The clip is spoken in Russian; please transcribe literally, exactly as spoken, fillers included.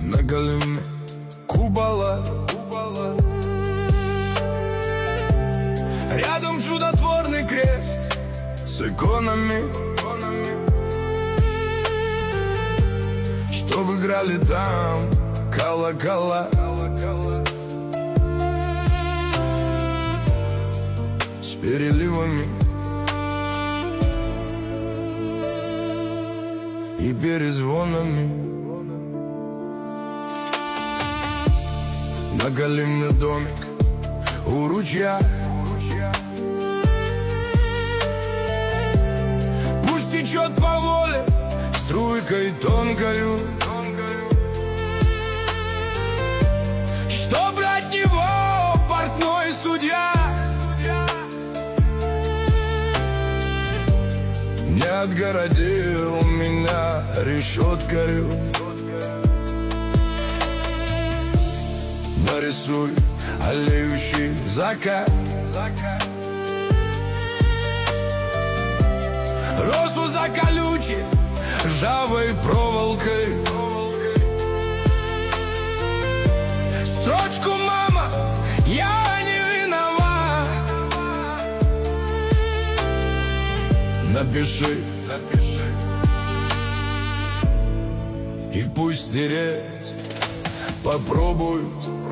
на голове купола. Рядом чудотворный крест с иконами, чтоб играли там колокола. С переливами и перезвонами. На Галине домик у ручья, пусть течет по воле струйкой тонкою, чтоб от него портной судья не отгородил меня решеткою. Нарисуй аллеющий закат, розу за колючей ржавой проволокой, строчку «Мама, я не виноват» напиши, напиши. И пусть стереть попробуют